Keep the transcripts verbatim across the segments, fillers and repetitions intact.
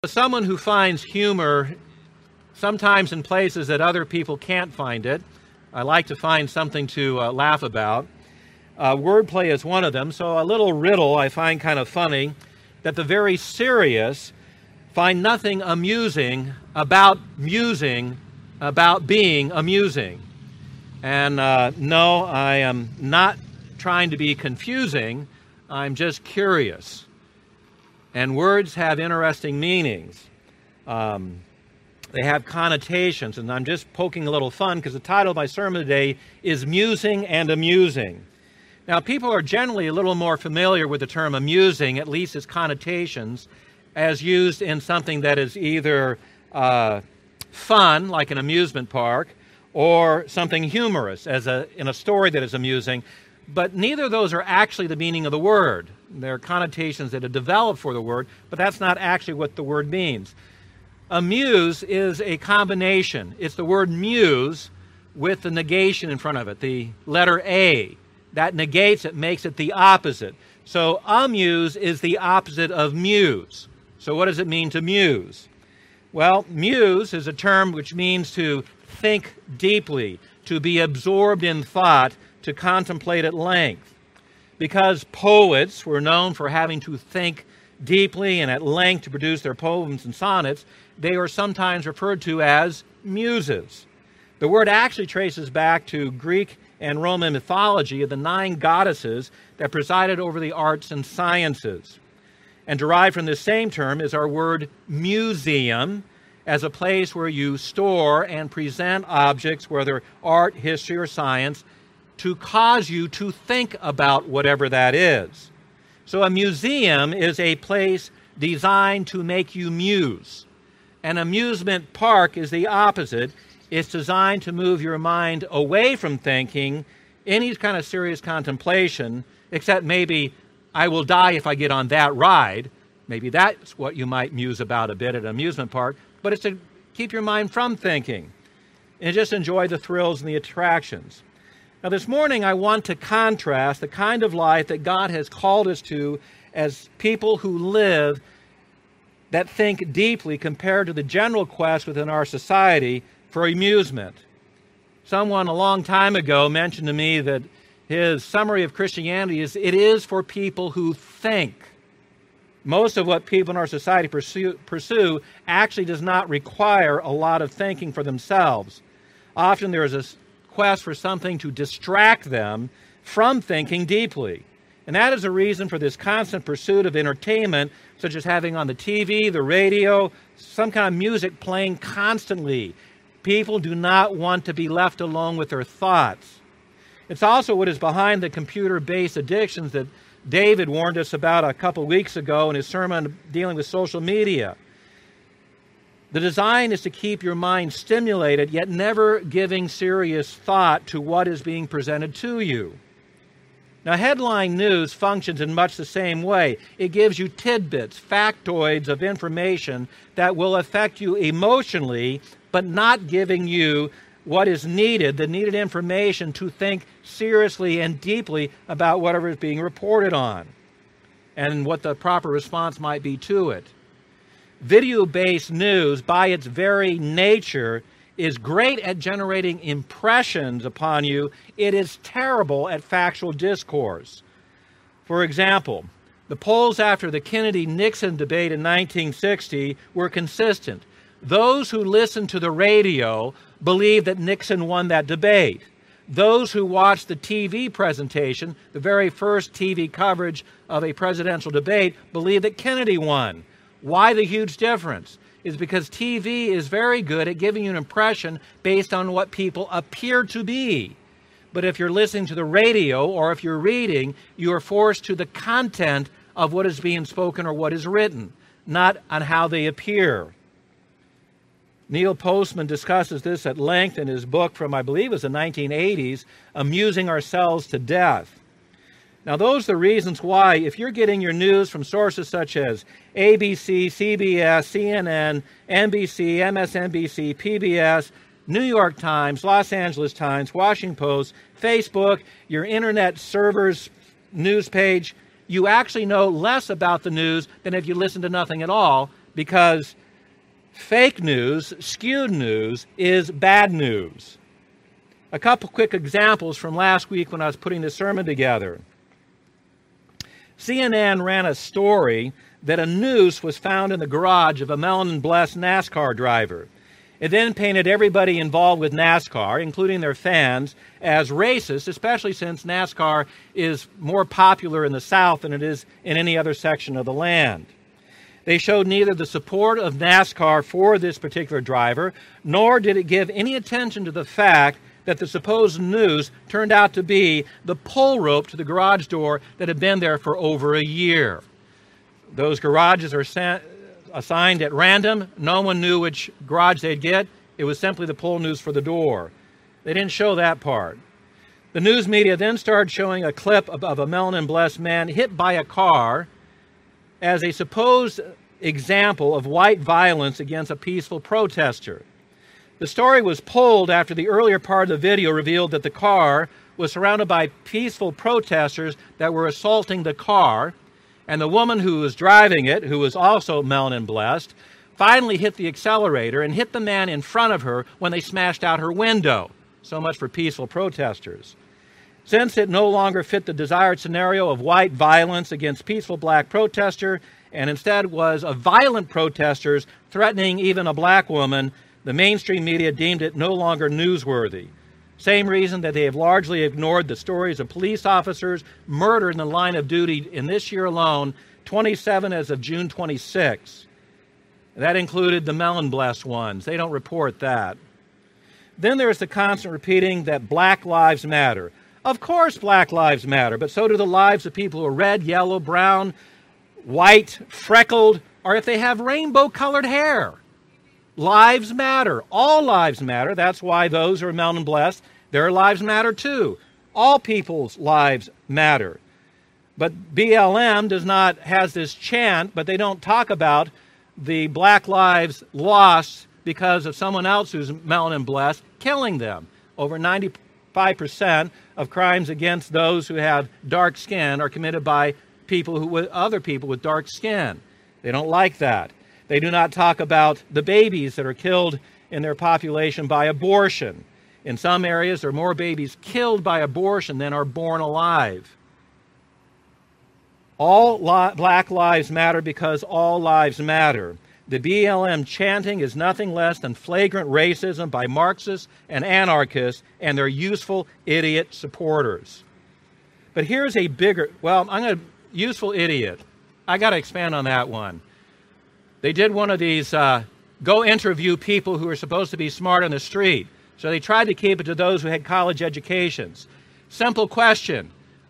Someone who finds humor sometimes in places that other people can't find it. I like to find something to uh, laugh about. Uh, wordplay is one of them, so a little riddle I find kind of funny, that the very serious find nothing amusing about musing, about being amusing. And uh, no, I am not trying to be confusing, I'm just curious. And words have interesting meanings. Um, they have connotations, and I'm just poking a little fun because the title of my sermon today is Musing and Amusing. Now, people are generally a little more familiar with the term amusing, at least its connotations, as used in something that is either uh, fun, like an amusement park, or something humorous, as a, in a story that is amusing. But neither of those are actually the meaning of the word. They're connotations that have developed for the word, but that's not actually what the word means. Amuse is a combination. It's the word muse with the negation in front of it, the letter A. That negates it, makes it the opposite. So amuse is the opposite of muse. So what does it mean to muse? Well, muse is a term which means to think deeply, to be absorbed in thought, to contemplate at length. Because poets were known for having to think deeply and at length to produce their poems and sonnets, they are sometimes referred to as muses. The word actually traces back to Greek and Roman mythology of the nine goddesses that presided over the arts and sciences. And derived from this same term is our word museum, as a place where you store and present objects, whether art, history, or science, to cause you to think about whatever that is. So a museum is a place designed to make you muse. An amusement park is the opposite. It's designed to move your mind away from thinking, any kind of serious contemplation, except maybe, I will die if I get on that ride. Maybe that's what you might muse about a bit at an amusement park, but it's to keep your mind from thinking and just enjoy the thrills and the attractions. Now, this morning, I want to contrast the kind of life that God has called us to as people who live that think deeply compared to the general quest within our society for amusement. Someone a long time ago mentioned to me that his summary of Christianity is, it is for people who think. Most of what people in our society pursue, pursue actually does not require a lot of thinking for themselves. Often there is a quest for something to distract them from thinking deeply. And that is a reason for this constant pursuit of entertainment, such as having on the T V, the radio, some kind of music playing constantly. People do not want to be left alone with their thoughts. It's also what is behind the computer-based addictions that David warned us about a couple weeks ago in his sermon dealing with social media. The design is to keep your mind stimulated, yet never giving serious thought to what is being presented to you. Now, headline news functions in much the same way. It gives you tidbits, factoids of information that will affect you emotionally, but not giving you what is needed, the needed information to think seriously and deeply about whatever is being reported on and what the proper response might be to it. Video-based news, by its very nature, is great at generating impressions upon you. It is terrible at factual discourse. For example, the polls after the Kennedy-Nixon debate in nineteen sixty were consistent. Those who listened to the radio believed that Nixon won that debate. Those who watched the T V presentation, the very first T V coverage of a presidential debate, believed that Kennedy won. Why the huge difference? Is because T V is very good at giving you an impression based on what people appear to be. But if you're listening to the radio or if you're reading, you are forced to the content of what is being spoken or what is written, not on how they appear. Neil Postman discusses this at length in his book from, I believe it was the nineteen eighties, Amusing Ourselves to Death. Now, those are the reasons why, if you're getting your news from sources such as A B C, C B S, C N N, N B C, M S N B C, P B S, New York Times, Los Angeles Times, Washington Post, Facebook, your internet server's news page, you actually know less about the news than if you listen to nothing at all, because fake news, skewed news, is bad news. A couple quick examples from last week when I was putting this sermon together. C N N ran a story that a noose was found in the garage of a melanin-blessed NASCAR driver. It then painted everybody involved with NASCAR, including their fans, as racist, especially since NASCAR is more popular in the South than it is in any other section of the land. They showed neither the support of NASCAR for this particular driver, nor did it give any attention to the fact that the supposed noose turned out to be the pull rope to the garage door that had been there for over a year. Those garages are sent, assigned at random. No one knew which garage they'd get. It was simply the pull noose for the door. They didn't show that part. The news media then started showing a clip of, of a melanin-blessed man hit by a car as a supposed example of white violence against a peaceful protester. The story was pulled after the earlier part of the video revealed that the car was surrounded by peaceful protesters that were assaulting the car, and the woman who was driving it, who was also melanin blessed, finally hit the accelerator and hit the man in front of her when they smashed out her window. So much for peaceful protesters. Since it no longer fit the desired scenario of white violence against peaceful black protester, and instead was of violent protesters threatening even a black woman, the mainstream media deemed it no longer newsworthy. Same reason that they have largely ignored the stories of police officers murdered in the line of duty in this year alone, twenty-seven as of June twenty-sixth. That included the melanin-blessed ones. They don't report that. Then there's the constant repeating that Black Lives Matter. Of course Black Lives Matter, but so do the lives of people who are red, yellow, brown, white, freckled, or if they have rainbow-colored hair. Lives matter. All lives matter. That's why those who are melanin blessed, their lives matter too. All people's lives matter. But B L M does not, has this chant, but they don't talk about the black lives lost because of someone else who's melanin blessed killing them. Over ninety-five percent of crimes against those who have dark skin are committed by people who, with other people with dark skin. They don't like that. They do not talk about the babies that are killed in their population by abortion. In some areas, there are more babies killed by abortion than are born alive. All li- black lives matter because all lives matter. The B L M chanting is nothing less than flagrant racism by Marxists and anarchists and their useful idiot supporters. But here's a bigger, well, I'm going to, useful idiot. I got to expand on that one. They did one of these, uh, go interview people who are supposed to be smart on the street. So they tried to keep it to those who had college educations. Simple question.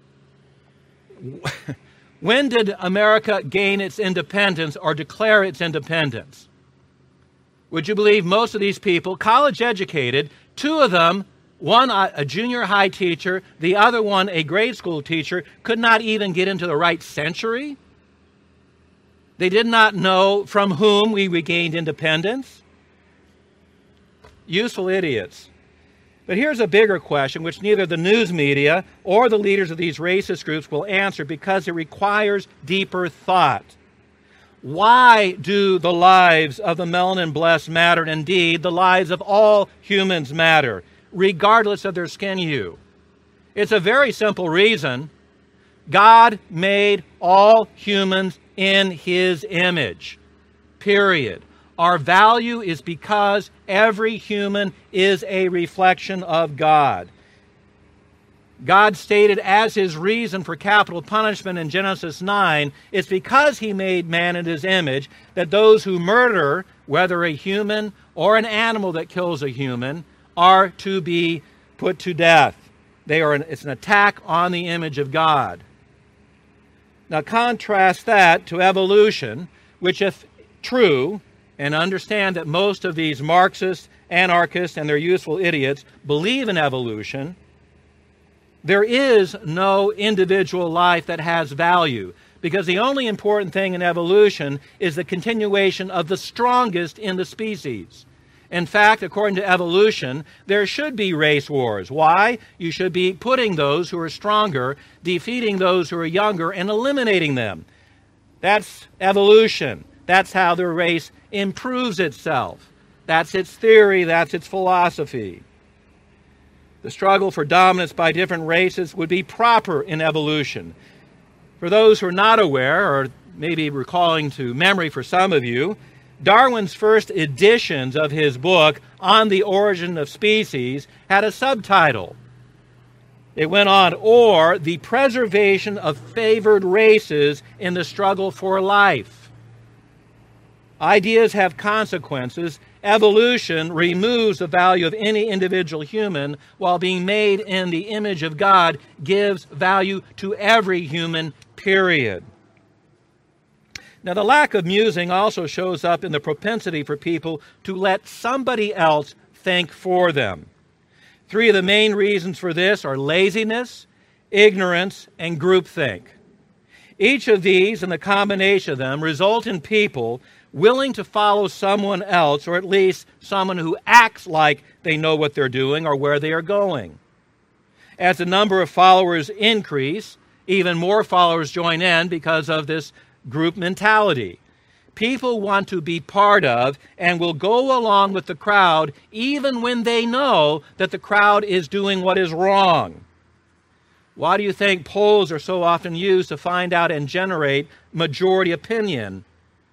When did America gain its independence or declare its independence? Would you believe most of these people, college educated, two of them, one a junior high teacher, the other one a grade school teacher, could not even get into the right century? They did not know from whom we regained independence. Useful idiots. But here's a bigger question, which neither the news media or the leaders of these racist groups will answer because it requires deeper thought. Why do the lives of the melanin-blessed matter? Indeed, the lives of all humans matter, regardless of their skin hue. It's a very simple reason. God made all humans in His image, period. Our value is because every human is a reflection of God. God stated as His reason for capital punishment in Genesis nine, it's because He made man in His image that those who murder, whether a human or an animal that kills a human, are to be put to death. They are an, it's an attack on the image of God. Now contrast that to evolution, which if true, and understand that most of these Marxists, anarchists, and their useful idiots believe in evolution, there is no individual life that has value, because the only important thing in evolution is the continuation of the strongest in the species. In fact, according to evolution, there should be race wars. Why? You should be putting those who are stronger, defeating those who are younger, and eliminating them. That's evolution. That's how the race improves itself. That's its theory, that's its philosophy. The struggle for dominance by different races would be proper in evolution. For those who are not aware, or maybe recalling to memory for some of you, Darwin's first editions of his book, On the Origin of Species, had a subtitle. It went on, or the preservation of favored races in the struggle for life. Ideas have consequences. Evolution removes the value of any individual human, while being made in the image of God gives value to every human, period. Now, the lack of musing also shows up in the propensity for people to let somebody else think for them. Three of the main reasons for this are laziness, ignorance, and groupthink. Each of these and the combination of them result in people willing to follow someone else, or at least someone who acts like they know what they're doing or where they are going. As the number of followers increase, even more followers join in because of this group mentality. People want to be part of and will go along with the crowd even when they know that the crowd is doing what is wrong. Why do you think polls are so often used to find out and generate majority opinion?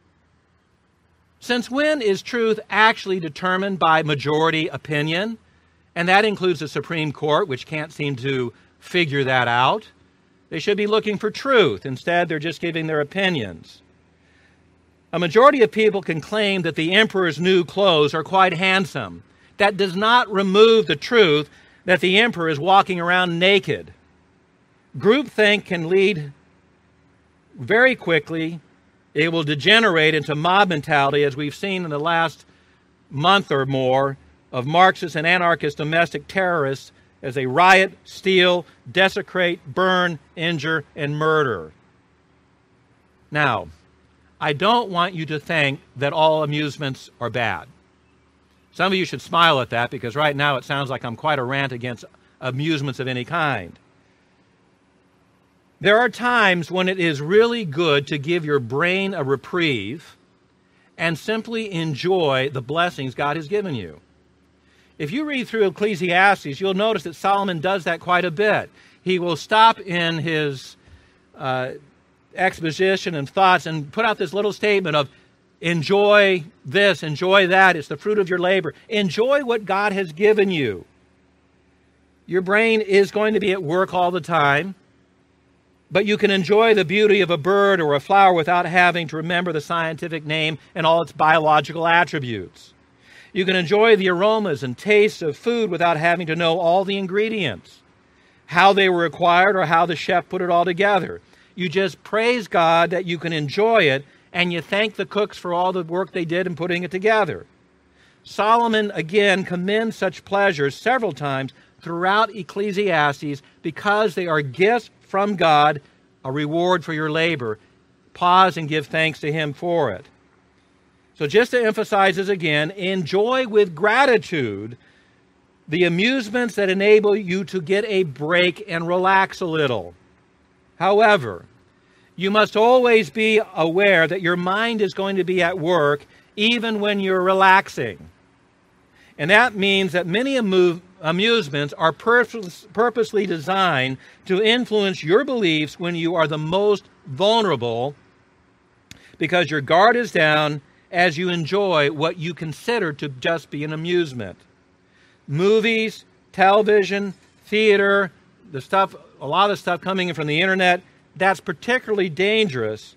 Since when is truth actually determined by majority opinion? And that includes the Supreme Court, which can't seem to figure that out. They should be looking for truth. Instead, they're just giving their opinions. A majority of people can claim that the emperor's new clothes are quite handsome. That does not remove the truth that the emperor is walking around naked. Groupthink can lead very quickly. It will degenerate into mob mentality, as we've seen in the last month or more, of Marxist and anarchist domestic terrorists as they riot, steal, desecrate, burn, injure, and murder. Now, I don't want you to think that all amusements are bad. Some of you should smile at that, because right now it sounds like I'm quite a rant against amusements of any kind. There are times when it is really good to give your brain a reprieve and simply enjoy the blessings God has given you. If you read through Ecclesiastes, you'll notice that Solomon does that quite a bit. He will stop in his uh, exposition and thoughts and put out this little statement of enjoy this, enjoy that, it's the fruit of your labor. Enjoy what God has given you. Your brain is going to be at work all the time, but you can enjoy the beauty of a bird or a flower without having to remember the scientific name and all its biological attributes. You can enjoy the aromas and tastes of food without having to know all the ingredients, how they were acquired, or how the chef put it all together. You just praise God that you can enjoy it, and you thank the cooks for all the work they did in putting it together. Solomon, again, commends such pleasures several times throughout Ecclesiastes because they are gifts from God, a reward for your labor. Pause and give thanks to Him for it. So just to emphasize this again, enjoy with gratitude the amusements that enable you to get a break and relax a little. However, you must always be aware that your mind is going to be at work even when you're relaxing. And that means that many amu- amusements are purpose- purposely designed to influence your beliefs when you are the most vulnerable, because your guard is down as you enjoy what you consider to just be an amusement. Movies, television, theater, the stuff, a lot of stuff coming in from the internet, that's particularly dangerous.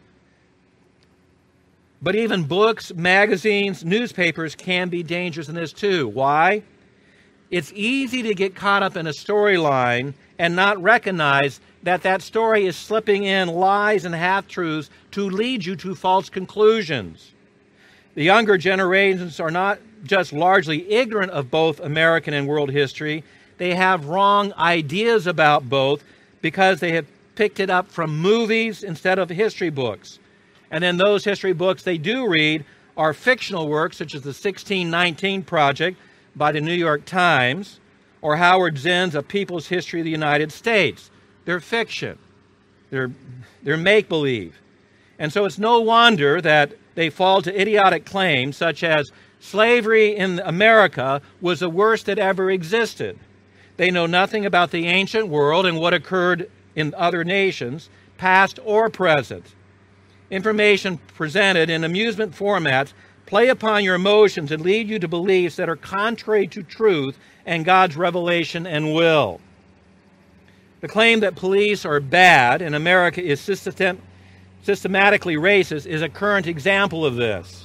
But even books, magazines, newspapers can be dangerous in this too. Why? It's easy to get caught up in a storyline and not recognize that that story is slipping in lies and half-truths to lead you to false conclusions. The younger generations are not just largely ignorant of both American and world history. They have wrong ideas about both because they have picked it up from movies instead of history books. And then those history books they do read are fictional works, such as the sixteen nineteen Project by the New York Times, or Howard Zinn's A People's History of the United States. They're fiction. They're, they're make-believe. And so it's no wonder that they fall to idiotic claims such as slavery in America was the worst that ever existed. They know nothing about the ancient world and what occurred in other nations, past or present. Information presented in amusement formats play upon your emotions and lead you to beliefs that are contrary to truth and God's revelation and will. The claim that police are bad and America is system, systematically racist is a current example of this.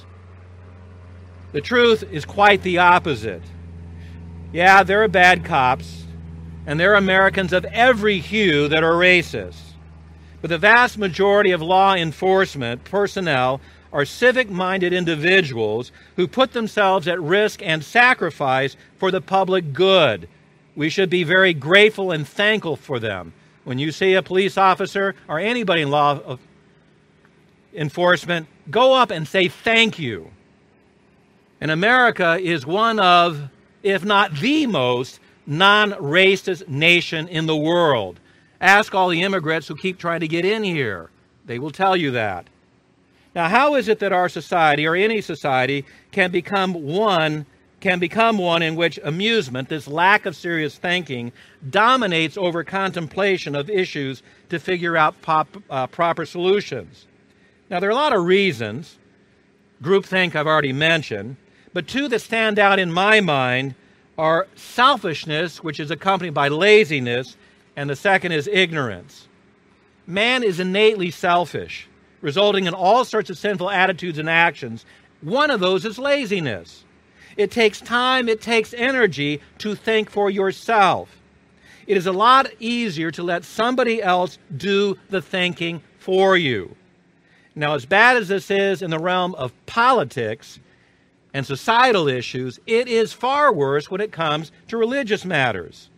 The truth is quite the opposite. Yeah, there are bad cops, and there are Americans of every hue that are racist. But the vast majority of law enforcement personnel are civic-minded individuals who put themselves at risk and sacrifice for the public good. We should be very grateful and thankful for them. When you see a police officer or anybody in law enforcement, go up and say thank you. And America is one of, if not the most, non-racist nation in the world. Ask all the immigrants who keep trying to get in here. They will tell you that. Now, how is it that our society, or any society, can become one, can become one in which amusement, this lack of serious thinking, dominates over contemplation of issues to figure out pop, uh, proper solutions? Now, there are a lot of reasons. Groupthink I've already mentioned. But two that stand out in my mind are selfishness, which is accompanied by laziness, and the second is ignorance. Man is innately selfish, resulting in all sorts of sinful attitudes and actions. One of those is laziness. It takes time, it takes energy to think for yourself. It is a lot easier to let somebody else do the thinking for you. Now, as bad as this is in the realm of politics and societal issues, it is far worse when it comes to religious matters.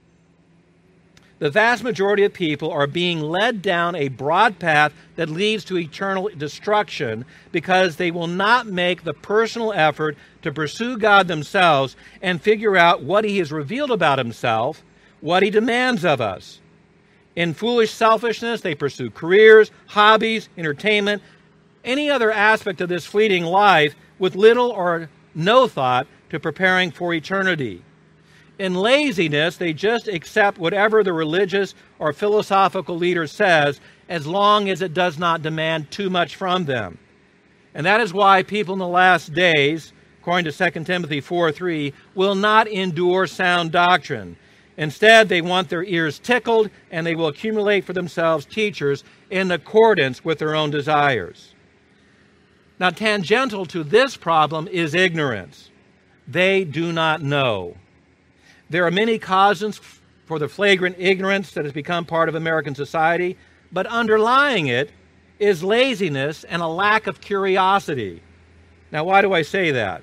The vast majority of people are being led down a broad path that leads to eternal destruction because they will not make the personal effort to pursue God themselves and figure out what He has revealed about Himself, what He demands of us. In foolish selfishness, they pursue careers, hobbies, entertainment, any other aspect of this fleeting life with little or no thought to preparing for eternity. In laziness, they just accept whatever the religious or philosophical leader says as long as it does not demand too much from them. And that is why people in the last days, according to Second Timothy four three, will not endure sound doctrine. Instead, they want their ears tickled, and they will accumulate for themselves teachers in accordance with their own desires. Now, tangential to this problem is ignorance. They do not know. There are many causes for the flagrant ignorance that has become part of American society, but underlying it is laziness and a lack of curiosity. Now, why do I say that?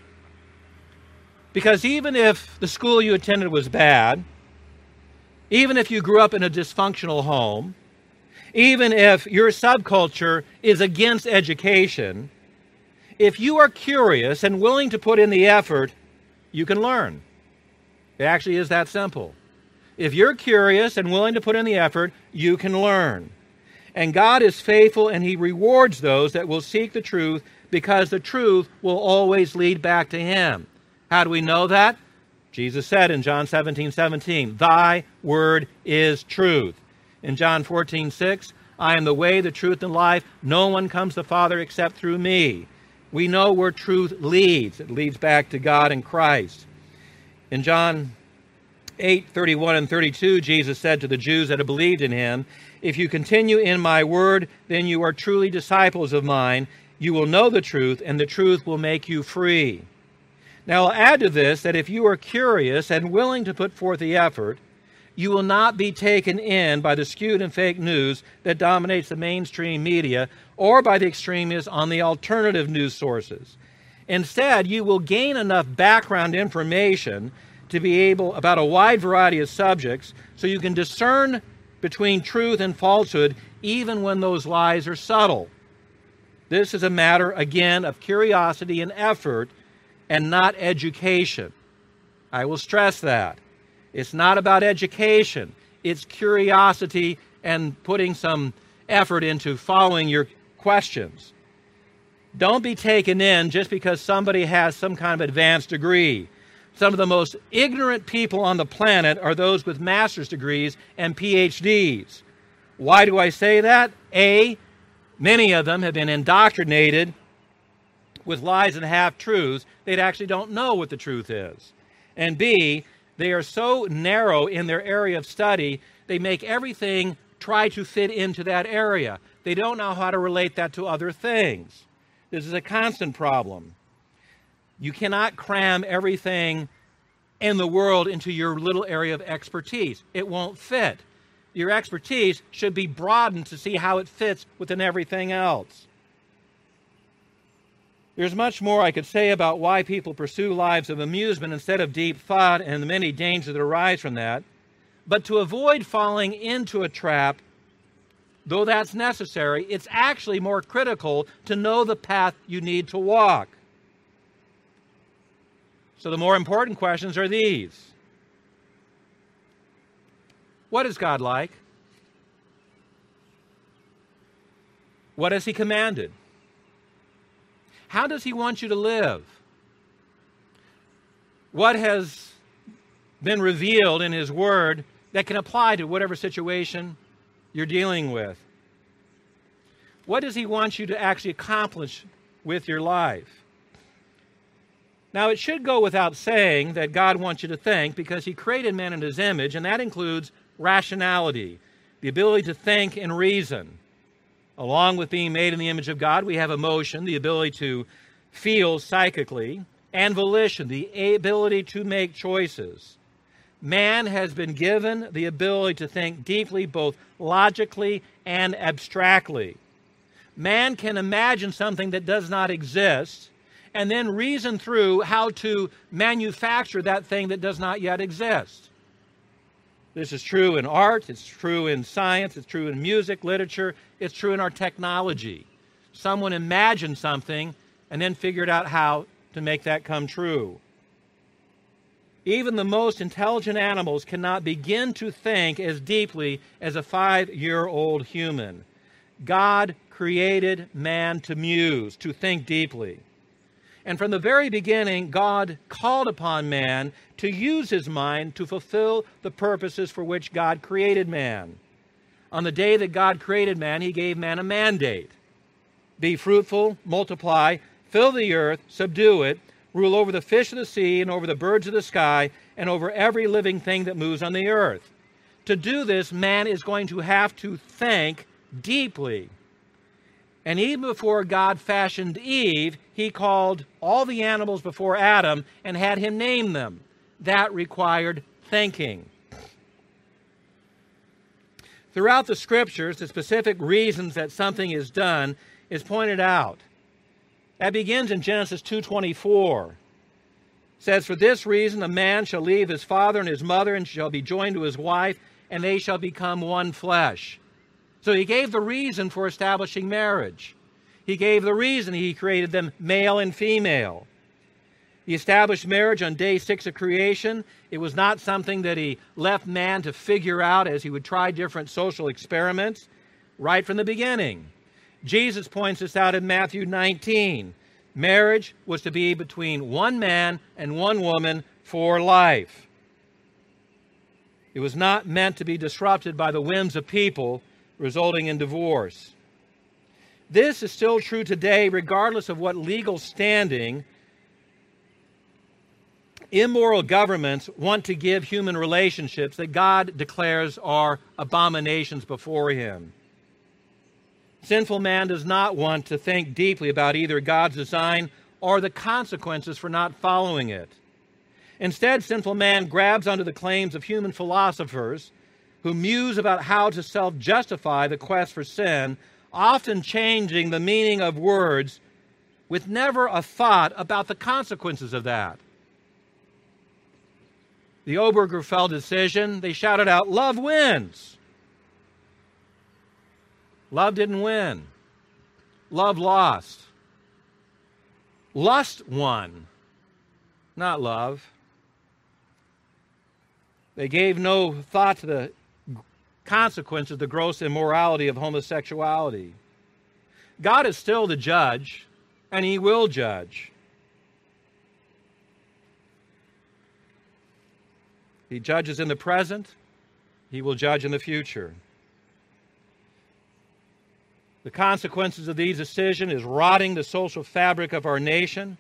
Because even if the school you attended was bad, even if you grew up in a dysfunctional home, even if your subculture is against education, if you are curious and willing to put in the effort, you can learn. It actually is that simple. If you're curious and willing to put in the effort, you can learn. And God is faithful, and He rewards those that will seek the truth, because the truth will always lead back to Him. How do we know that? Jesus said in John seventeen seventeen, "Thy word is truth." In John fourteen six, "I am the way, the truth, and life. No one comes to the Father except through me." We know where truth leads. It leads back to God and Christ. In John eight thirty-one and thirty-two, Jesus said to the Jews that had believed in Him, "If you continue in my word, then you are truly disciples of mine. You will know the truth, and the truth will make you free." Now, I'll add to this that if you are curious and willing to put forth the effort, you will not be taken in by the skewed and fake news that dominates the mainstream media, or by the extremists on the alternative news sources. Instead, you will gain enough background information to be able, about a wide variety of subjects, so you can discern between truth and falsehood even when those lies are subtle. This is a matter, again, of curiosity and effort, and not education. I will stress that. It's not about education. It's curiosity and putting some effort into following your questions. Don't be taken in just because somebody has some kind of advanced degree. Some of the most ignorant people on the planet are those with master's degrees and P H Ds. Why do I say that? A, many of them have been indoctrinated with lies and half-truths. They actually don't know what the truth is. And B, they are so narrow in their area of study, they make everything try to fit into that area. They don't know how to relate that to other things. This is a constant problem. You cannot cram everything in the world into your little area of expertise. It won't fit. Your expertise should be broadened to see how it fits within everything else. There's much more I could say about why people pursue lives of amusement instead of deep thought and the many dangers that arise from that. But to avoid falling into a trap, though that's necessary, it's actually more critical to know the path you need to walk. So the more important questions are these. What is God like? What has He commanded? How does He want you to live? What has been revealed in His Word that can apply to whatever situation you're dealing with? What does He want you to actually accomplish with your life? Now, it should go without saying that God wants you to think, because He created man in His image, and that includes rationality, the ability to think and reason. Along with being made in the image of God, we have emotion, the ability to feel psychically, and volition, the ability to make choices. Man has been given the ability to think deeply, both logically and abstractly. Man can imagine something that does not exist, and then reason through how to manufacture that thing that does not yet exist. This is true in art, it's true in science, it's true in music, literature, it's true in our technology. Someone imagined something and then figured out how to make that come true. Even the most intelligent animals cannot begin to think as deeply as a five-year-old human. God created man to muse, to think deeply. And from the very beginning, God called upon man to use his mind to fulfill the purposes for which God created man. On the day that God created man, He gave man a mandate. Be fruitful, multiply, fill the earth, subdue it, rule over the fish of the sea and over the birds of the sky and over every living thing that moves on the earth. To do this, man is going to have to think deeply. And even before God fashioned Eve, He called all the animals before Adam and had him name them. That required thinking. Throughout the Scriptures, the specific reasons that something is done is pointed out. That begins in Genesis two twenty-four. It says, "For this reason a man shall leave his father and his mother and shall be joined to his wife, and they shall become one flesh." So He gave the reason for establishing marriage. He gave the reason He created them male and female. He established marriage on day six of creation. It was not something that He left man to figure out as he would try different social experiments. Right from the beginning. Jesus points this out in Matthew nineteen. Marriage was to be between one man and one woman for life. It was not meant to be disrupted by the whims of people, resulting in divorce. This is still true today, regardless of what legal standing immoral governments want to give human relationships that God declares are abominations before Him. Sinful man does not want to think deeply about either God's design or the consequences for not following it. Instead, sinful man grabs onto the claims of human philosophers who muse about how to self-justify the quest for sin, often changing the meaning of words with never a thought about the consequences of that. The Obergefell decision, they shouted out, "Love wins." Love didn't win. Love lost. Lust won, not love. They gave no thought to the consequences of the gross immorality of homosexuality. God is still the judge, and he will judge. He judges in the present, he will judge in the future. The consequences of these decisions is rotting the social fabric of our nation.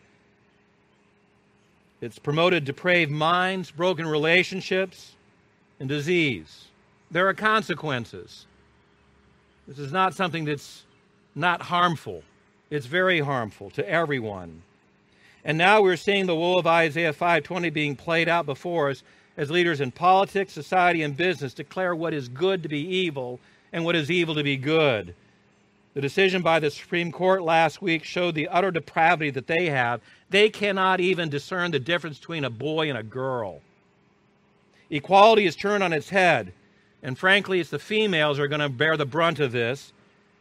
It's promoted depraved minds, broken relationships, and disease. There are consequences. This is not something that's not harmful. It's very harmful to everyone. And now we're seeing the woe of Isaiah five twenty being played out before us as leaders in politics, society, and business declare what is good to be evil and what is evil to be good. The decision by the Supreme Court last week showed the utter depravity that they have. They cannot even discern the difference between a boy and a girl. Equality is turned on its head, and frankly, it's the females who are going to bear the brunt of this,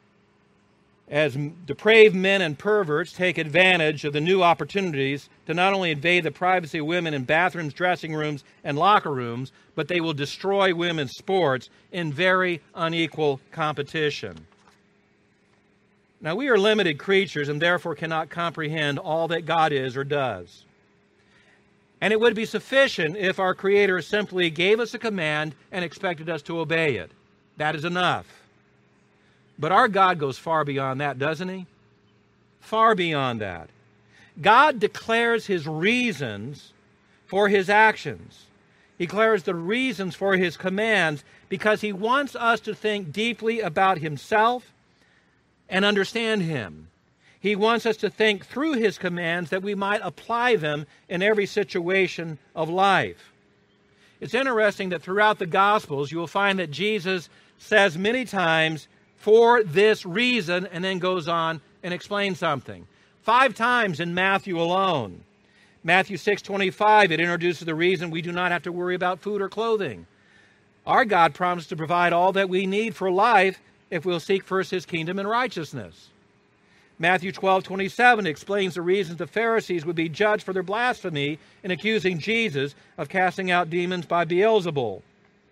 as depraved men and perverts take advantage of the new opportunities to not only invade the privacy of women in bathrooms, dressing rooms, and locker rooms, but they will destroy women's sports in very unequal competition. Now, we are limited creatures and therefore cannot comprehend all that God is or does. And it would be sufficient if our Creator simply gave us a command and expected us to obey it. That is enough. But our God goes far beyond that, doesn't he? Far beyond that. God declares his reasons for his actions. He declares the reasons for his commands because he wants us to think deeply about himself and understand him. He wants us to think through his commands that we might apply them in every situation of life. It's interesting that throughout the Gospels you will find that Jesus says many times, "For this reason," and then goes on and explains something. Five times in Matthew alone. Matthew six twenty-five, it introduces the reason we do not have to worry about food or clothing. Our God promised to provide all that we need for life if we'll seek first his kingdom and righteousness. Matthew twelve twenty-seven explains the reasons the Pharisees would be judged for their blasphemy in accusing Jesus of casting out demons by Beelzebul.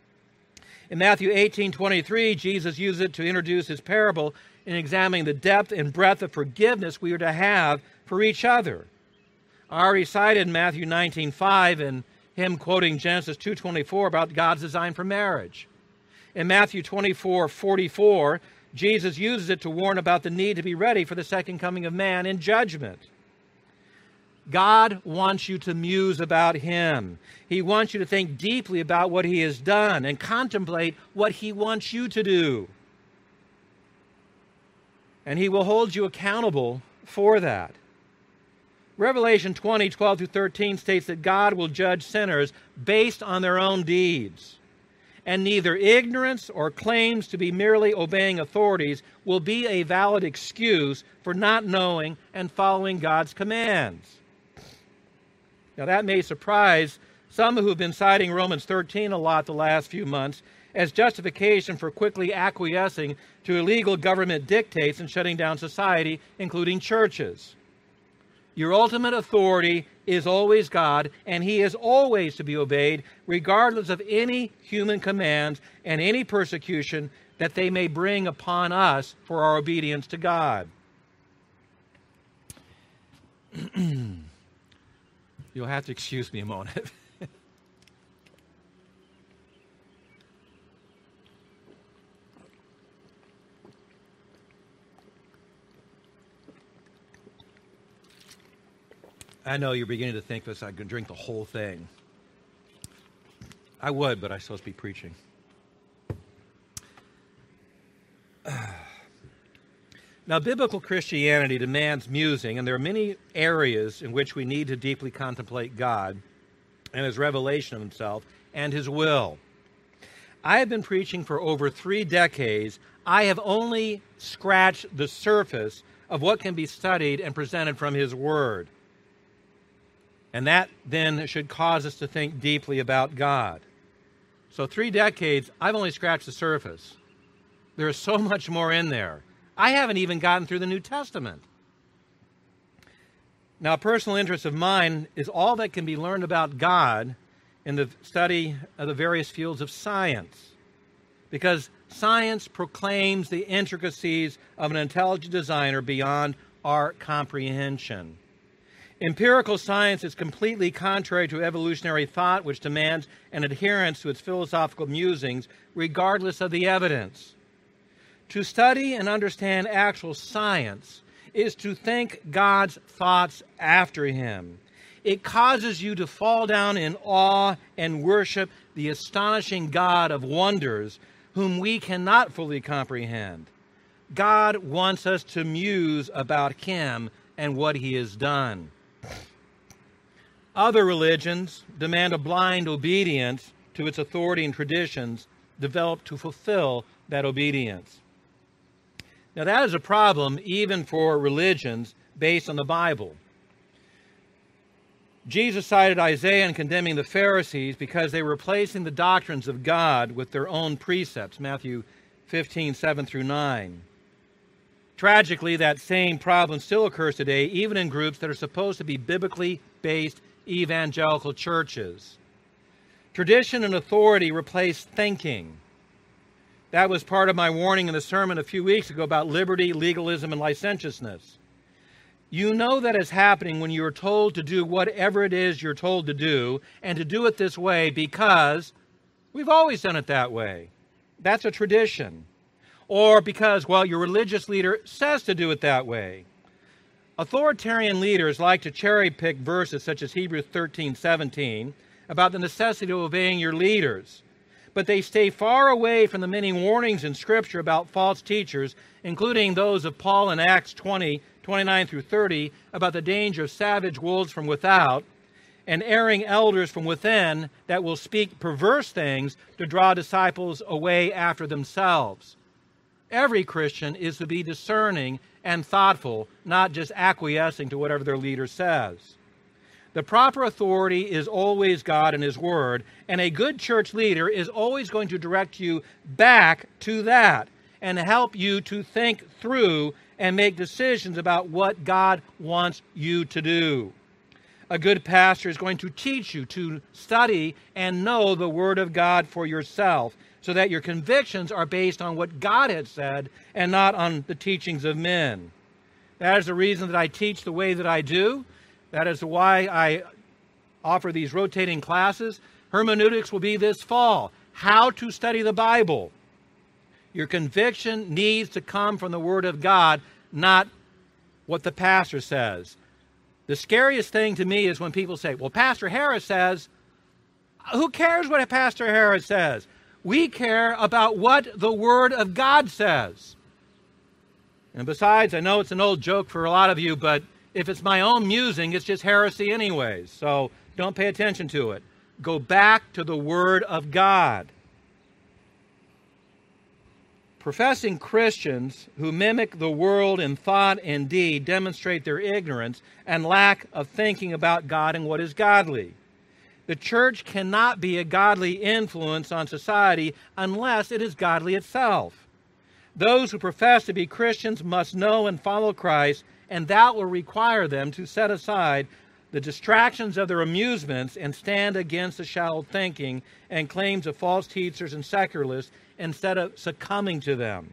In Matthew eighteen twenty-three, Jesus uses it to introduce his parable in examining the depth and breadth of forgiveness we are to have for each other. I already cited Matthew nineteen five and him quoting Genesis two twenty-four about God's design for marriage. In Matthew twenty-four forty-four, Jesus uses it to warn about the need to be ready for the second coming of man in judgment. God wants you to muse about him. He wants you to think deeply about what he has done and contemplate what he wants you to do. And he will hold you accountable for that. Revelation twenty, twelve through thirteen states that God will judge sinners based on their own deeds. And neither ignorance or claims to be merely obeying authorities will be a valid excuse for not knowing and following God's commands. Now that may surprise some who have been citing Romans thirteen a lot the last few months as justification for quickly acquiescing to illegal government dictates and shutting down society, including churches. Your ultimate authority is always God, and he is always to be obeyed, regardless of any human commands and any persecution that they may bring upon us for our obedience to God. You'll have to excuse me a moment. I know you're beginning to think this, I could drink the whole thing. I would, but I'm supposed to be preaching. Now, biblical Christianity demands musing, and there are many areas in which we need to deeply contemplate God and his revelation of himself and his will. I have been preaching for over three decades. I have only scratched the surface of what can be studied and presented from his word. And that then should cause us to think deeply about God. So three decades, I've only scratched the surface. There is so much more in there. I haven't even gotten through the New Testament. Now, a personal interest of mine is all that can be learned about God in the study of the various fields of science. Because Science proclaims the intricacies of an intelligent designer beyond our comprehension. Empirical science is completely contrary to evolutionary thought, which demands an adherence to its philosophical musings, regardless of the evidence. To study and understand actual science is to think God's thoughts after him. It causes you to fall down in awe and worship the astonishing God of wonders, whom we cannot fully comprehend. God wants us to muse about him and what he has done. Other religions demand a blind obedience to its authority and traditions developed to fulfill that obedience. Now, that is a problem even for religions based on the Bible. Jesus cited Isaiah in condemning the Pharisees because they were replacing the doctrines of God with their own precepts, Matthew fifteen, seven through nine. Tragically, that same problem still occurs today, even in groups that are supposed to be biblically based evangelical churches. Tradition and authority replace thinking. That was part of my warning in the sermon a few weeks ago about liberty, legalism, and licentiousness. You know that is happening when you are told to do whatever it is you're told to do, and to do it this way because we've always done it that way. That's a tradition. Or because, well, your religious leader says to do it that way. Authoritarian leaders like to cherry-pick verses such as Hebrews thirteen, seventeen about the necessity of obeying your leaders. But they stay far away from the many warnings in Scripture about false teachers, including those of Paul in Acts twenty, twenty-nine through thirty, about the danger of savage wolves from without and erring elders from within that will speak perverse things to draw disciples away after themselves. Every Christian is to be discerning and thoughtful, not just acquiescing to whatever their leader says. The proper authority is always God and his word, and a good church leader is always going to direct you back to that and help you to think through and make decisions about what God wants you to do. A good pastor is going to teach you to study and know the Word of God for yourself, so that your convictions are based on what God has said and not on the teachings of men. That is the reason that I teach the way that I do. That is why I offer these rotating classes. Hermeneutics will be this fall. How to study the Bible. Your conviction needs to come from the Word of God, not what the pastor says. The scariest thing to me is when people say, well, Pastor Harris says, who cares what Pastor Harris says? We care about what the Word of God says. And besides, I know it's an old joke for a lot of you, but if it's my own musing, it's just heresy anyways. So don't pay attention to it. Go back to the Word of God. Professing Christians who mimic the world in thought and deed demonstrate their ignorance and lack of thinking about God and what is godly. The church cannot be a godly influence on society unless it is godly itself. Those who profess to be Christians must know and follow Christ, and that will require them to set aside the distractions of their amusements and stand against the shallow thinking and claims of false teachers and secularists instead of succumbing to them.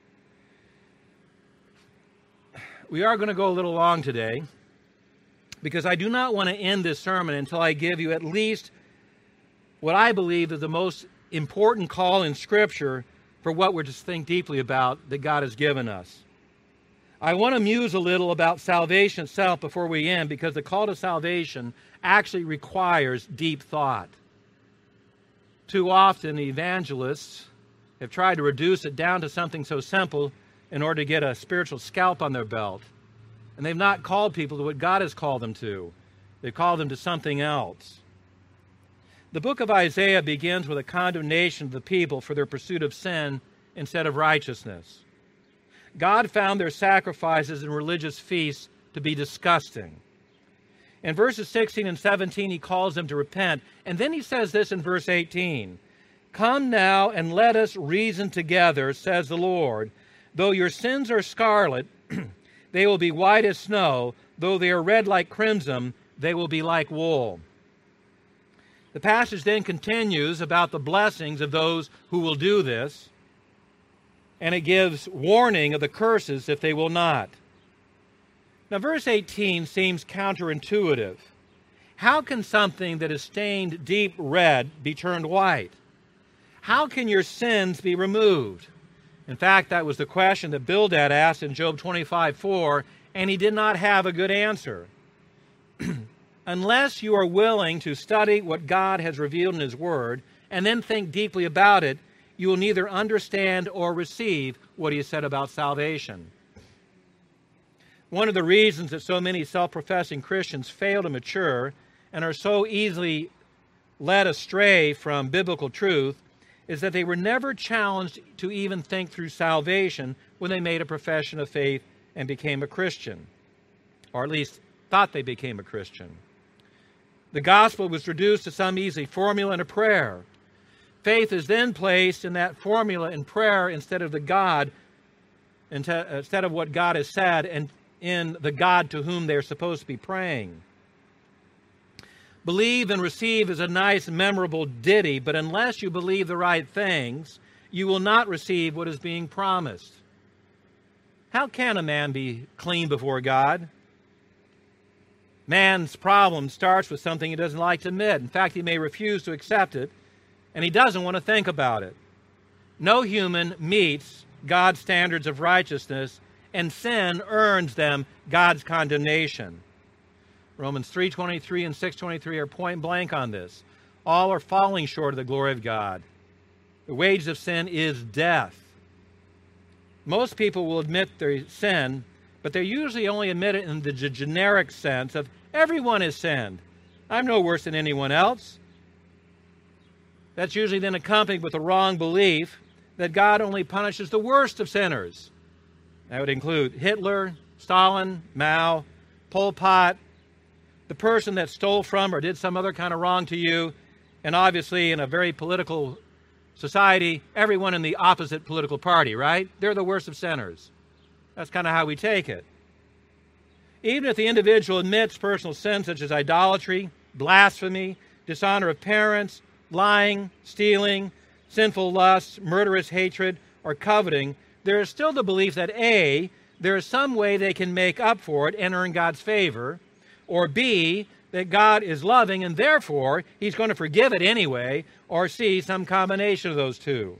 We are going to go a little long today, because I do not want to end this sermon until I give you at least what I believe is the most important call in Scripture for what we're to think deeply about that God has given us. I want to muse a little about salvation itself before we end, because the call to salvation actually requires deep thought. Too often, evangelists have tried to reduce it down to something so simple in order to get a spiritual scalp on their belt. And they've not called people to what God has called them to. They've called them to something else. The book of Isaiah begins with a condemnation of the people for their pursuit of sin instead of righteousness. God found their sacrifices and religious feasts to be disgusting. In verses sixteen and seventeen, he calls them to repent. And then he says this in verse eighteen. Come now and let us reason together, says the Lord. Though your sins are scarlet, they will be white as snow. Though they are red like crimson, they will be like wool. The passage then continues about the blessings of those who will do this. and it gives warning of the curses if they will not. Now, verse eighteen seems counterintuitive. How can something that is stained deep red be turned white? How can your sins be removed? In fact, that was the question that Bildad asked in Job twenty-five four, and he did not have a good answer. Unless you are willing to study what God has revealed in His Word and then think deeply about it, you will neither understand or receive what He has said about salvation. One of the reasons that so many self-professing Christians fail to mature and are so easily led astray from biblical truth is that they were never challenged to even think through salvation when they made a profession of faith and became a Christian, or at least thought they became a Christian. The gospel was reduced to some easy formula and a prayer. Faith is then placed in that formula and prayer instead of the God, instead of what God has said, and in the God to whom they're supposed to be praying. Believe and receive is a nice, memorable ditty, but unless you believe the right things, you will not receive what is being promised. How can a man be clean before God? Man's problem starts with something he doesn't like to admit. In fact, he may refuse to accept it, and he doesn't want to think about it. No human meets God's standards of righteousness, and sin earns them God's condemnation. Romans three twenty-three and six twenty-three are point blank on this. All are falling short of the glory of God. The wages of sin is death. Most people will admit their sin, but they usually only admit it in the generic sense of everyone has sinned. I'm no worse than anyone else. That's usually then accompanied with a wrong belief that God only punishes the worst of sinners. That would include Hitler, Stalin, Mao, Pol Pot, the person that stole from or did some other kind of wrong to you, and obviously in a very political society, everyone in the opposite political party, right? They're the worst of sinners. That's kind of how we take it. Even if the individual admits personal sins such as idolatry, blasphemy, dishonor of parents, lying, stealing, sinful lusts, murderous hatred, or coveting, there is still the belief that A, there is some way they can make up for it and earn God's favor, or B, that God is loving and therefore He's going to forgive it anyway, or C, some combination of those two.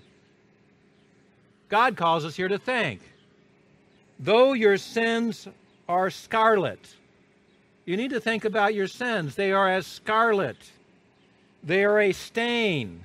God calls us here to think. Though your sins are scarlet, you need to think about your sins. They are as scarlet. They are a stain.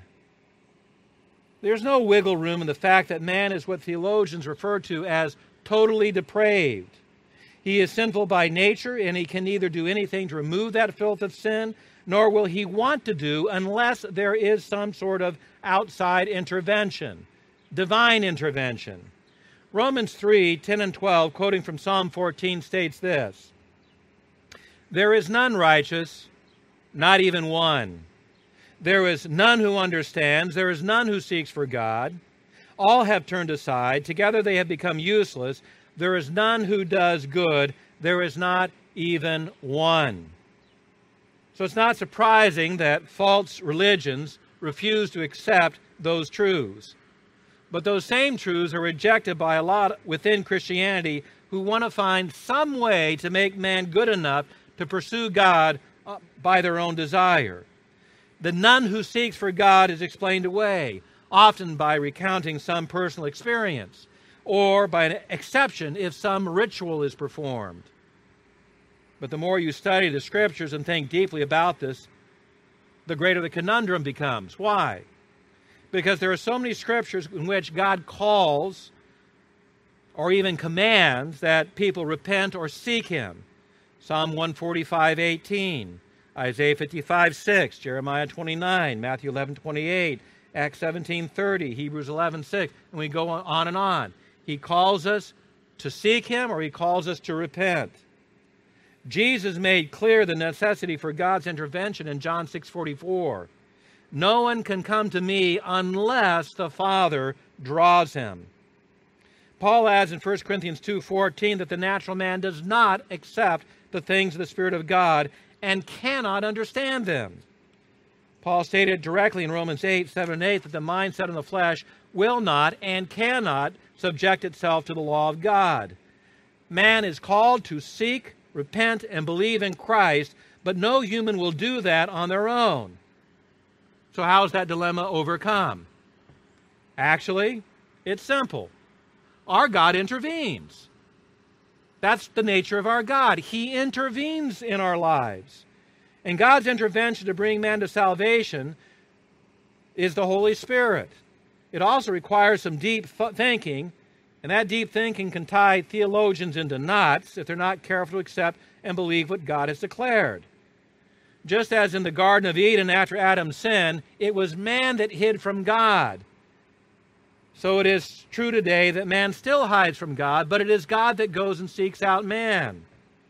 There's no wiggle room in the fact that man is what theologians refer to as totally depraved. He is sinful by nature, and he can neither do anything to remove that filth of sin, nor will he want to do unless there is some sort of outside intervention, divine intervention. Romans three, ten and twelve, quoting from Psalm fourteen, states this: "There is none righteous, not even one. There is none who understands. There is none who seeks for God. All have turned aside. Together they have become useless. There is none who does good. There is not even one." So it's not surprising that false religions refuse to accept those truths. But those same truths are rejected by a lot within Christianity who want to find some way to make man good enough to pursue God by their own desire. The none who seeks for God is explained away, often by recounting some personal experience, or by an exception if some ritual is performed. But the more you study the Scriptures and think deeply about this, the greater the conundrum becomes. Why? Because there are so many Scriptures in which God calls or even commands that people repent or seek Him. Psalm one forty-five, eighteen, Isaiah fifty-five, six, Jeremiah twenty-nine, Matthew eleven, twenty-eight, Acts seventeen, thirty, Hebrews eleven, six, and we go on and on. He calls us to seek Him or He calls us to repent. Jesus made clear the necessity for God's intervention in John six forty-four. No one can come to me unless the Father draws him. Paul adds in First Corinthians two fourteen that the natural man does not accept the things of the Spirit of God and cannot understand them. Paul stated directly in Romans eight, seven and eight that the mindset of the flesh will not and cannot subject itself to the law of God. Man is called to seek, repent, and believe in Christ, but no human will do that on their own. So how is that dilemma overcome? Actually, it's simple. Our God intervenes. That's the nature of our God. He intervenes in our lives. And God's intervention to bring man to salvation is the Holy Spirit. It also requires some deep th- thinking, and that deep thinking can tie theologians into knots if they're not careful to accept and believe what God has declared. Just as in the Garden of Eden after Adam's sin, it was man that hid from God. So it is true today that man still hides from God, but it is God that goes and seeks out man.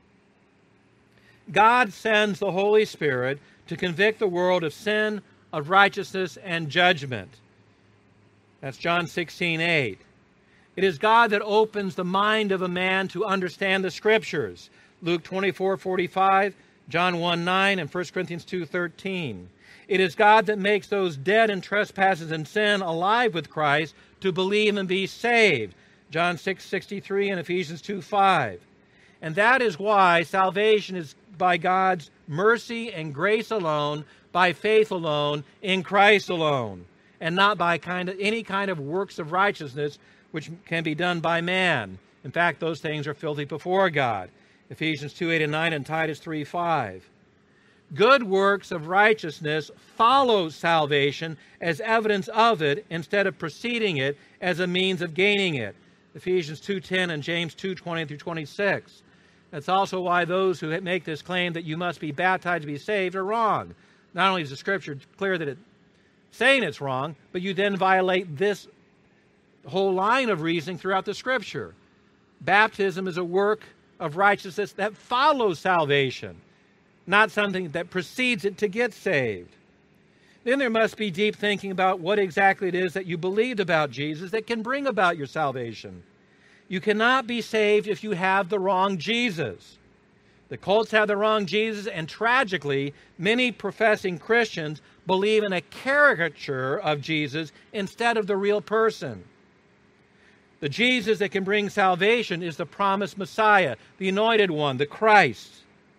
God sends the Holy Spirit to convict the world of sin, of righteousness, and judgment. That's John sixteen eight. It is God that opens the mind of a man to understand the Scriptures. Luke twenty-four forty-five, John one nine, and First Corinthians two thirteen. It is God that makes those dead in trespasses and sin alive with Christ to believe and be saved. John six sixty-three and Ephesians two five. And that is why salvation is by God's mercy and grace alone, by faith alone, in Christ alone, and not by kind of any kind of works of righteousness which can be done by man. In fact, those things are filthy before God. Ephesians two eight and nine and Titus three five. Good works of righteousness follow salvation as evidence of it instead of preceding it as a means of gaining it. Ephesians two ten and James two twenty through twenty-six. That's also why those who make this claim that you must be baptized to be saved are wrong. Not only is the Scripture clear that it's saying it's wrong, but you then violate this whole line of reasoning throughout the Scripture. Baptism is a work of righteousness that follows salvation, not something that precedes it to get saved. Then there must be deep thinking about what exactly it is that you believed about Jesus that can bring about your salvation. You cannot be saved if you have the wrong Jesus. The cults have the wrong Jesus, and tragically, many professing Christians believe in a caricature of Jesus instead of the real person. The Jesus that can bring salvation is the promised Messiah, the anointed one, the Christ.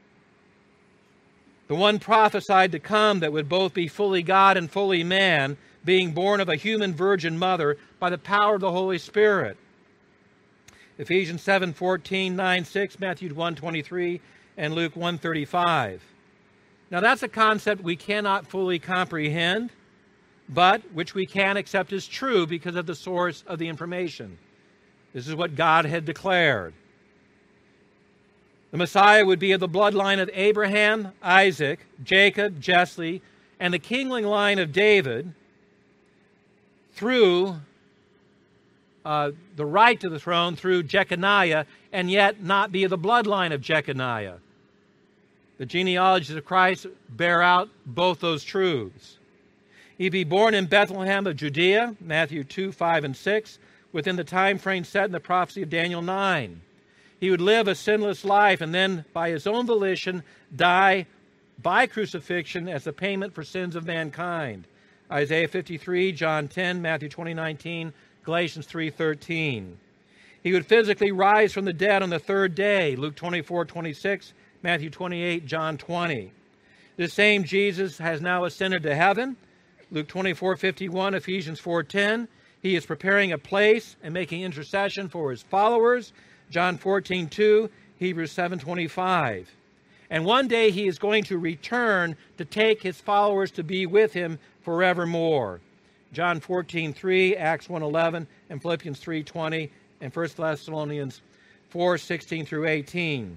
The one prophesied to come that would both be fully God and fully man, being born of a human virgin mother by the power of the Holy Spirit. Ephesians seven fourteen, nine six, Matthew one twenty-three, and Luke one thirty-five. Now that's a concept we cannot fully comprehend, but which we can accept as true because of the source of the information. This is what God had declared. The Messiah would be of the bloodline of Abraham, Isaac, Jacob, Jesse, and the kingly line of David through uh, the right to the throne through Jeconiah, and yet not be of the bloodline of Jeconiah. The genealogies of Christ bear out both those truths. He'd be born in Bethlehem of Judea, Matthew two, five, and six, within the time frame set in the prophecy of Daniel nine. He would live a sinless life and then, by his own volition, die by crucifixion as the payment for sins of mankind. Isaiah fifty-three, John ten, Matthew twenty, nineteen, Galatians three, thirteen. He would physically rise from the dead on the third day, Luke twenty-four, twenty-six, Matthew twenty-eight, John twenty. This same Jesus has now ascended to heaven, Luke twenty-four, fifty-one, Ephesians four, ten. He is preparing a place and making intercession for his followers, John fourteen, two, Hebrews seven, twenty-five. And one day he is going to return to take his followers to be with him forevermore. John fourteen, three, Acts one, eleven, and Philippians three, twenty, and First Thessalonians four, sixteen through eighteen.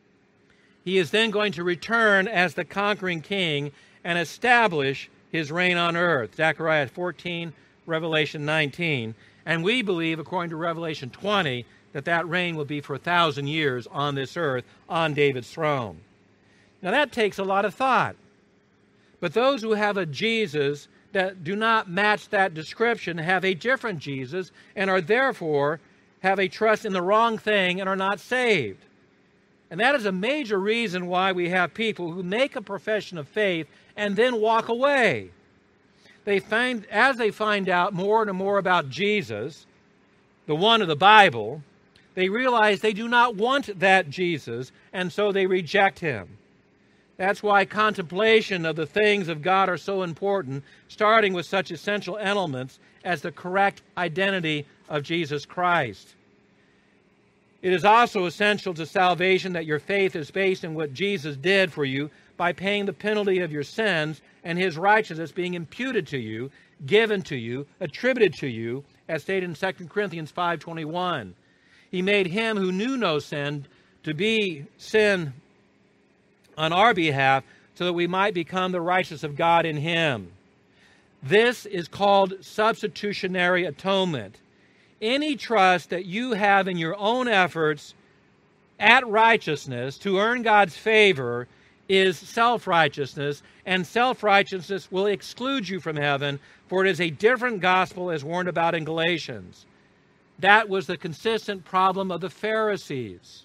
He is then going to return as the conquering king and establish his reign on earth. Zechariah fourteen, Revelation nineteen. And we believe, according to Revelation twenty, that that reign will be for a thousand years on this earth, on David's throne. Now that takes a lot of thought. But those who have a Jesus that do not match that description have a different Jesus and are therefore have a trust in the wrong thing and are not saved. And that is a major reason why we have people who make a profession of faith and then walk away. They find, as they find out more and more about Jesus, the one of the Bible, they realize they do not want that Jesus, and so they reject him. That's why contemplation of the things of God are so important, starting with such essential elements as the correct identity of Jesus Christ. It is also essential to salvation that your faith is based in what Jesus did for you by paying the penalty of your sins and his righteousness being imputed to you, given to you, attributed to you, as stated in Second Corinthians five twenty-one. He made him who knew no sin to be sin on our behalf so that we might become the righteousness of God in him. This is called substitutionary atonement. Any trust that you have in your own efforts at righteousness to earn God's favor is self-righteousness, and self-righteousness will exclude you from heaven, for it is a different gospel as warned about in Galatians. That was the consistent problem of the Pharisees.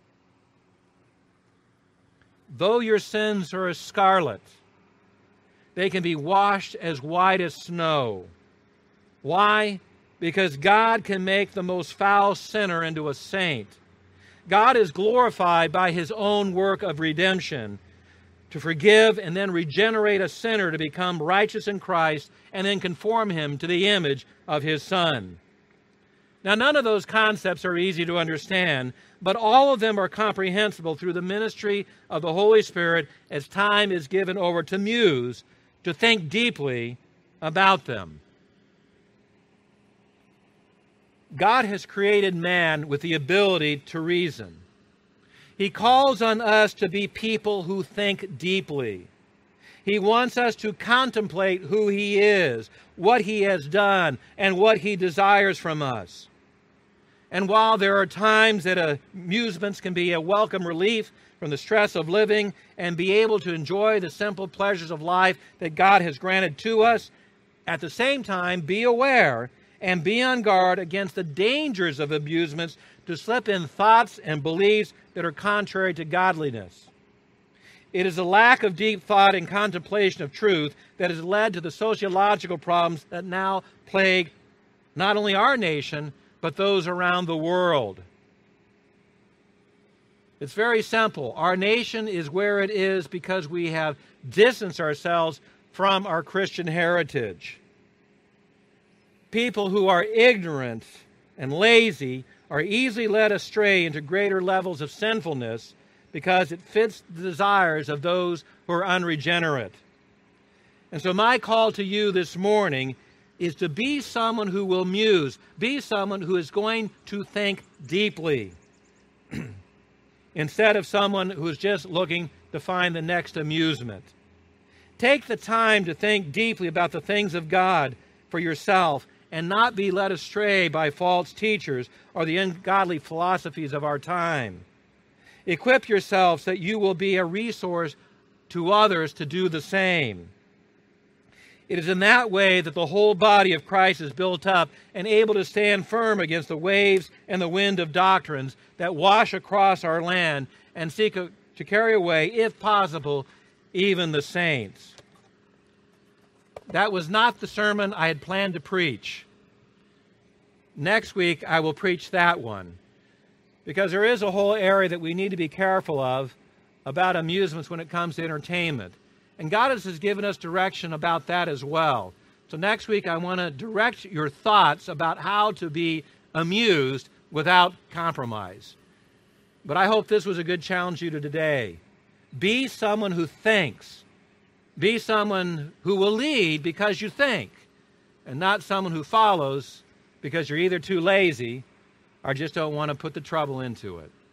Though your sins are as scarlet, they can be washed as white as snow. Why? Because God can make the most foul sinner into a saint. God is glorified by his own work of redemption to forgive and then regenerate a sinner to become righteous in Christ and then conform him to the image of his Son. Now, none of those concepts are easy to understand, but all of them are comprehensible through the ministry of the Holy Spirit as time is given over to muse, to think deeply about them. God has created man with the ability to reason. He calls on us to be people who think deeply. He wants us to contemplate who he is, what he has done, and what he desires from us. And while there are times that amusements can be a welcome relief from the stress of living and be able to enjoy the simple pleasures of life that God has granted to us, at the same time, be aware and be on guard against the dangers of amusements to slip in thoughts and beliefs that are contrary to godliness. It is a lack of deep thought and contemplation of truth that has led to the sociological problems that now plague not only our nation, but those around the world. It's very simple. Our nation is where it is because we have distanced ourselves from our Christian heritage. People who are ignorant and lazy are easily led astray into greater levels of sinfulness because it fits the desires of those who are unregenerate. And so my call to you this morning is to be someone who will muse, be someone who is going to think deeply, instead of someone who is just looking to find the next amusement. Take the time to think deeply about the things of God for yourself and not be led astray by false teachers or the ungodly philosophies of our time. Equip yourself so that you will be a resource to others to do the same. It is in that way that the whole body of Christ is built up and able to stand firm against the waves and the wind of doctrines that wash across our land and seek a, to carry away, if possible, even the saints. That was not the sermon I had planned to preach. Next week, I will preach that one, because there is a whole area that we need to be careful of about amusements when it comes to entertainment. And God has given us direction about that as well. So next week, I want to direct your thoughts about how to be amused without compromise. But I hope this was a good challenge to you today. Be someone who thinks. Be someone who will lead because you think, and not someone who follows because you're either too lazy or just don't want to put the trouble into it.